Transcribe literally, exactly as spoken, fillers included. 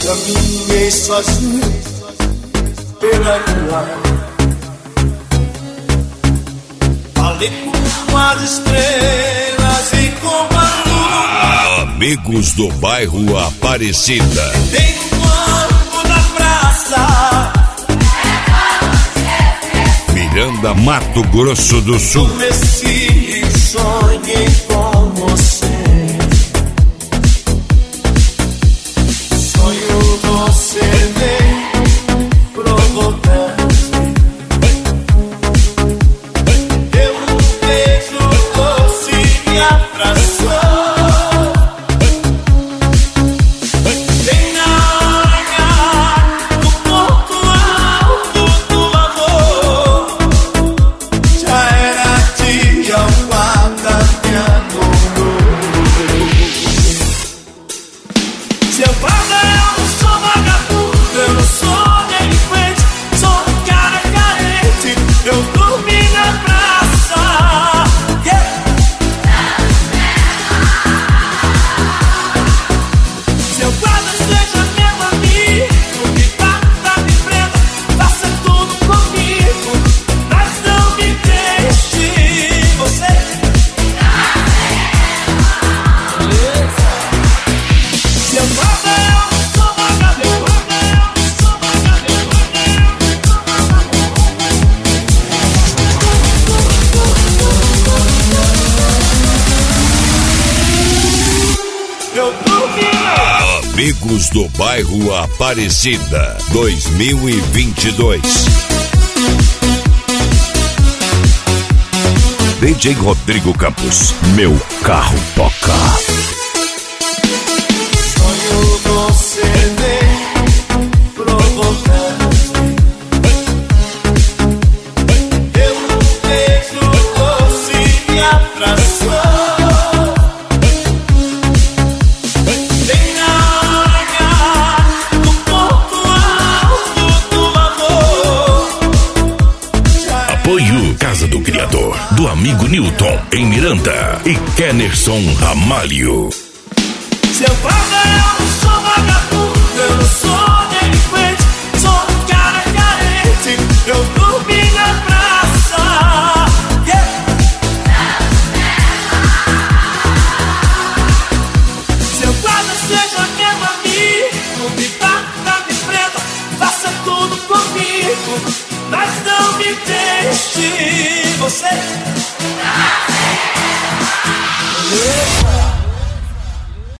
Caminhei sozinho pela rua, falei com as estrelas e com a lua. Amigos do bairro Aparecida. Tem um banco na praça, Miranda, Mato Grosso do Sul. comecei e sonhei com você. Sonho você vem provocando. Eu um beijo doce me abraçou. Bem na hora do ponto alto do amor. Já era dia, o guarda me adorou. Seu guarda, eu não sou vagabundo, eu não sou delinquente, sou um cara carente, eu dormi na praça. Yeah. Seu guarda, seja meu amigo, me bata, me prenda, faça tudo comigo, mas não me deixe você. Seu guarda, eu não sou vagabundo, eu não sou vagabundo. Eu dormi na Amigos do bairro Aparecida dois mil e vinte e dois. D J Rodrigo Campos, meu carro toca. sonho você vem provocando. Eu um beijo doce me abraçou. Bem na hora do ponto alto do amor. Apoio Casa do Criador, do amigo Newton, em Miranda, e Kenerson Ramalho. Seu guarda, eu não sou vagabundo, eu não sou delinquente, sou um cara carente, eu dormi na praça. Yeah. Seu guarda, seja meu amigo, me bata, me prenda, faça tudo comigo, mas não me deixe você.